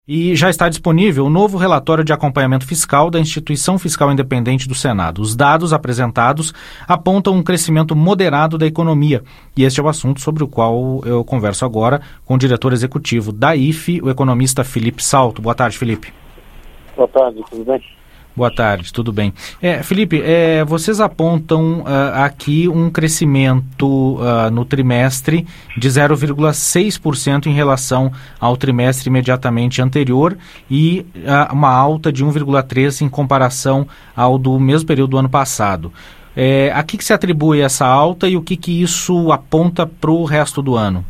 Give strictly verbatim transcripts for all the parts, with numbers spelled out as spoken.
E já está disponível o novo relatório de acompanhamento fiscal da Instituição Fiscal Independente do Senado. Os dados apresentados apontam um crescimento moderado da economia. E este é o assunto sobre o qual eu converso agora com o diretor executivo da I F E, o economista Felipe Salto. Boa tarde, Felipe. Boa tarde, tudo bem? Boa tarde, tudo bem. É, Felipe, é, vocês apontam uh, aqui um crescimento uh, no trimestre de zero vírgula seis por cento em relação ao trimestre imediatamente anterior e uh, uma alta de um vírgula três por cento em comparação ao do mesmo período do ano passado. É, a que, que se atribui essa alta e o que, que isso aponta para o resto do ano?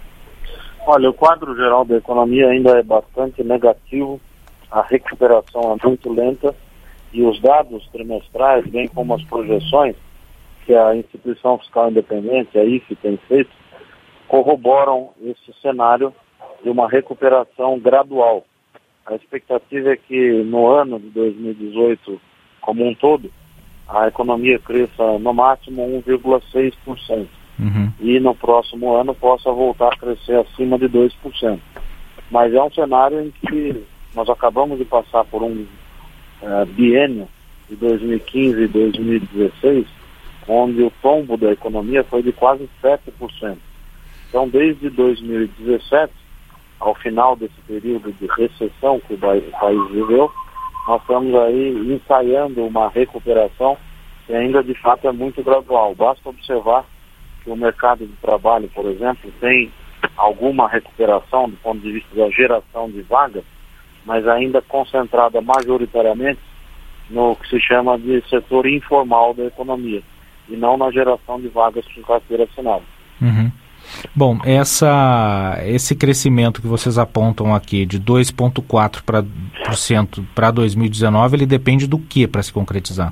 Olha, o quadro geral da economia ainda é bastante negativo, a recuperação é muito lenta. E os dados trimestrais, bem como as projeções que a Instituição Fiscal Independente, a I F E, tem feito, corroboram esse cenário de uma recuperação gradual. A expectativa é que no ano de dois mil e dezoito, como um todo, a economia cresça no máximo um vírgula seis por cento. Uhum. E no próximo ano possa voltar a crescer acima de dois por cento. Mas é um cenário em que nós acabamos de passar por um Uh, biênio de dois mil e quinze e dois mil e dezesseis, onde o tombo da economia foi de quase sete por cento. Então, desde dois mil e dezessete, ao final desse período de recessão que o país viveu, nós estamos aí ensaiando uma recuperação que ainda, de fato, é muito gradual. Basta observar que o mercado de trabalho, por exemplo, tem alguma recuperação do ponto de vista da geração de vagas, mas ainda concentrada majoritariamente no que se chama de setor informal da economia, e não na geração de vagas com carteira assinada. Uhum. Bom, essa, esse crescimento que vocês apontam aqui de dois vírgula quatro por cento para dois mil e dezenove, ele depende do que para se concretizar?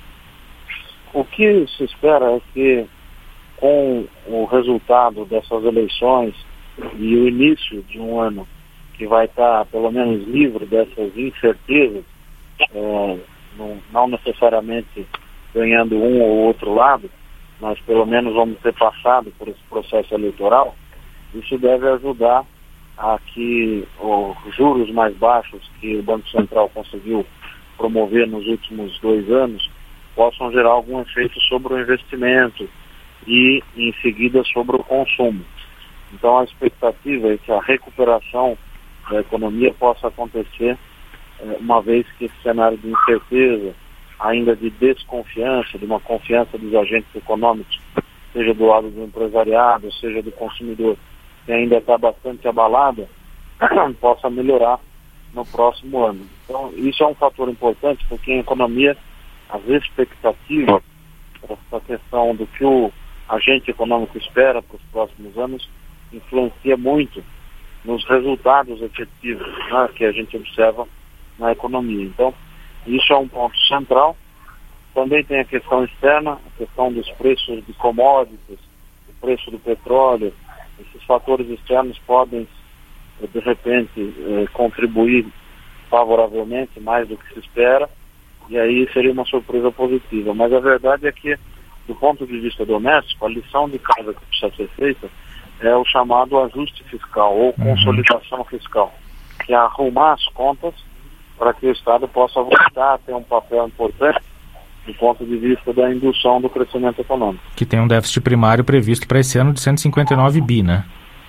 O que se espera é que, com o resultado dessas eleições e o início de um ano que vai estar, pelo menos, livre dessas incertezas, é, não, não necessariamente ganhando um ou outro lado, mas pelo menos vamos ter passado por esse processo eleitoral, isso deve ajudar a que os juros mais baixos que o Banco Central conseguiu promover nos últimos dois anos possam gerar algum efeito sobre o investimento e, em seguida, sobre o consumo. Então, a expectativa é que a recuperação da economia possa acontecer, uma vez que esse cenário de incerteza, ainda de desconfiança, de uma confiança dos agentes econômicos, seja do lado do empresariado, seja do consumidor, que ainda está bastante abalada, possa melhorar no próximo ano. Então, isso é um fator importante, porque em economia, as expectativas, essa questão do que o agente econômico espera para os próximos anos, influencia muito nos resultados efetivos, né, que a gente observa na economia. Então, isso é um ponto central. Também tem a questão externa, a questão dos preços de commodities, o preço do petróleo. Esses fatores externos podem, de repente, eh, contribuir favoravelmente, mais do que se espera, e aí seria uma surpresa positiva. Mas a verdade é que, do ponto de vista doméstico, a lição de casa que precisa ser feita é o chamado ajuste fiscal ou consolidação fiscal, que é arrumar as contas para que o Estado possa voltar a ter um papel importante do ponto de vista da indução do crescimento econômico. Que tem um déficit primário previsto para esse ano de cento e cinquenta e nove bi, né?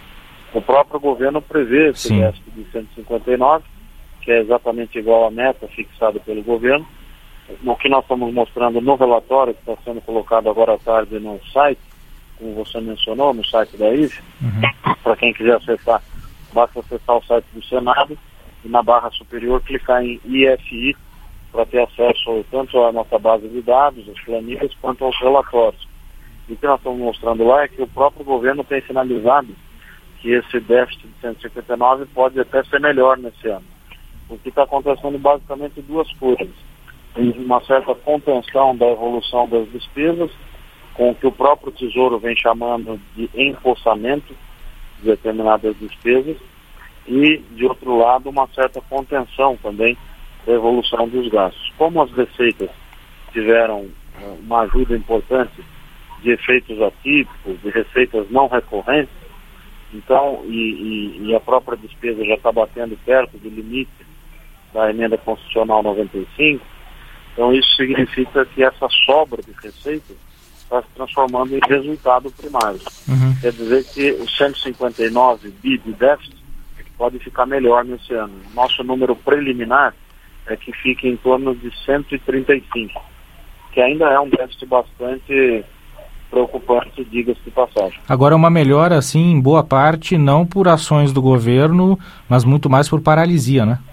O próprio governo prevê esse Sim. déficit de cento e cinquenta e nove, que é exatamente igual à meta fixada pelo governo. O que nós estamos mostrando no relatório, que está sendo colocado agora à tarde no site, como você mencionou, no site da I F E, uhum. Para quem quiser acessar, basta acessar o site do Senado e na barra superior clicar em I F I para ter acesso tanto à nossa base de dados, às planilhas, quanto aos relatórios. E o que nós estamos mostrando lá é que o próprio governo tem sinalizado que esse déficit de cento e cinquenta e nove pode até ser melhor nesse ano. O que está acontecendo basicamente duas coisas. Tem uma certa contenção da evolução das despesas, com o que o próprio Tesouro vem chamando de empossamento de determinadas despesas, e, de outro lado, uma certa contenção também da evolução dos gastos. Como as receitas tiveram uma ajuda importante de efeitos atípicos, de receitas não recorrentes, Então, e, e, e a própria despesa já está batendo perto do limite da emenda constitucional noventa e cinco, então isso significa que essa sobra de receita está se transformando em resultado primário. Uhum. Quer dizer que os cento e cinquenta e nove bi de déficit pode ficar melhor nesse ano. Nosso número preliminar é que fica em torno de cento e trinta e cinco, que ainda é um déficit bastante preocupante, diga-se de passagem. Agora, uma melhora, assim, em boa parte, não por ações do governo, mas muito mais por paralisia, né?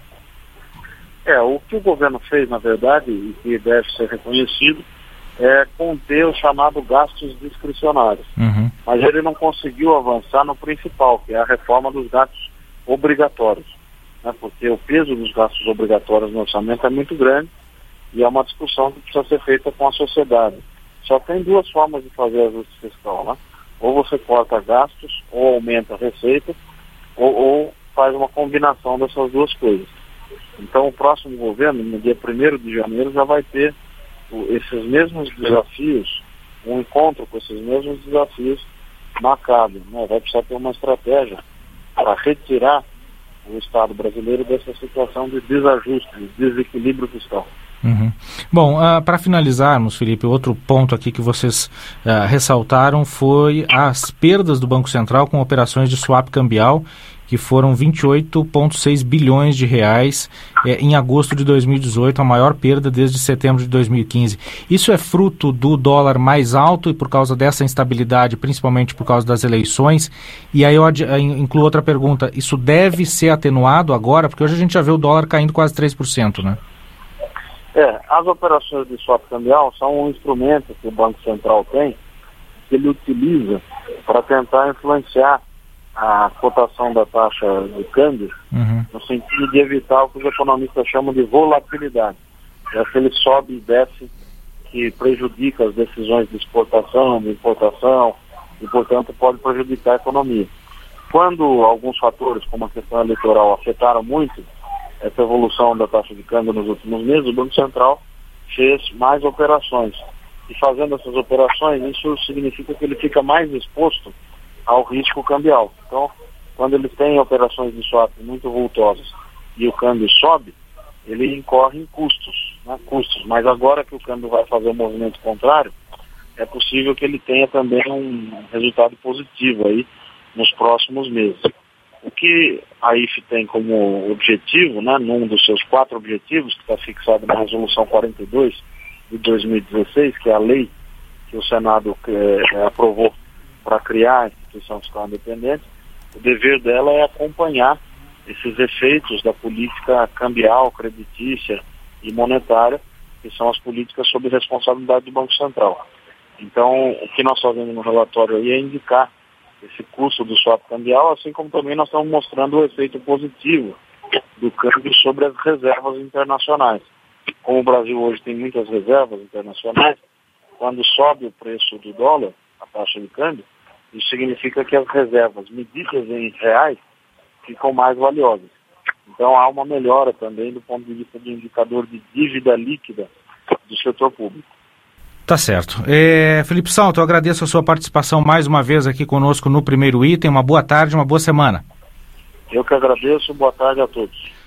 É, o que o governo fez, na verdade, e que deve ser reconhecido, é conter o chamado gastos discricionários. Uhum. Mas ele não conseguiu avançar no principal, que é a reforma dos gastos obrigatórios, né? Porque o peso dos gastos obrigatórios no orçamento é muito grande e é uma discussão que precisa ser feita com a sociedade. Só tem duas formas de fazer ajuste fiscal, né? Ou você corta gastos, ou aumenta a receita, ou, ou faz uma combinação dessas duas coisas. Então o próximo governo, no dia primeiro de janeiro, já vai ter o, esses mesmos desafios, um encontro com esses mesmos desafios marcado, né? Vai precisar ter uma estratégia para retirar o Estado brasileiro dessa situação de desajuste, de desequilíbrio fiscal. Uhum. Bom, uh, para finalizarmos, Felipe, outro ponto aqui que vocês uh, ressaltaram foi as perdas do Banco Central com operações de swap cambial, que foram vinte e oito vírgula seis bilhões de reais eh, em agosto de dois mil e dezoito, a maior perda desde setembro de dois mil e quinze. Isso é fruto do dólar mais alto e por causa dessa instabilidade, principalmente por causa das eleições? E aí eu ad- incluo outra pergunta, isso deve ser atenuado agora? Porque hoje a gente já vê o dólar caindo quase três por cento, né? É, as operações de swap cambial são um instrumento que o Banco Central tem, que ele utiliza para tentar influenciar a cotação da taxa de câmbio, uhum. no sentido de evitar o que os economistas chamam de volatilidade. É que ele sobe e desce, que prejudica as decisões de exportação, de importação, e, portanto, pode prejudicar a economia. Quando alguns fatores, como a questão eleitoral, afetaram muito essa evolução da taxa de câmbio nos últimos meses, o Banco Central fez mais operações. E fazendo essas operações, isso significa que ele fica mais exposto ao risco cambial. Então, quando ele tem operações de swap muito vultosas e o câmbio sobe, ele incorre em custos, né? custos. Mas agora que o câmbio vai fazer o movimento contrário, é possível que ele tenha também um resultado positivo aí nos próximos meses. O que a I F tem como objetivo, né, num dos seus quatro objetivos, que está fixado na Resolução quarenta e dois de dois mil e dezesseis, que é a lei que o Senado é, aprovou para criar a instituição fiscal independente, o dever dela é acompanhar esses efeitos da política cambial, creditícia e monetária, que são as políticas sob responsabilidade do Banco Central. Então, o que nós fazemos no relatório aí é indicar esse custo do swap cambial, assim como também nós estamos mostrando o efeito positivo do câmbio sobre as reservas internacionais. Como o Brasil hoje tem muitas reservas internacionais, quando sobe o preço do dólar, a taxa de câmbio, isso significa que as reservas medidas em reais ficam mais valiosas. Então há uma melhora também do ponto de vista do indicador de dívida líquida do setor público. Tá certo. É, Felipe Salto, eu agradeço a sua participação mais uma vez aqui conosco no Primeiro Item. Uma boa tarde, uma boa semana. Eu que agradeço, boa tarde a todos.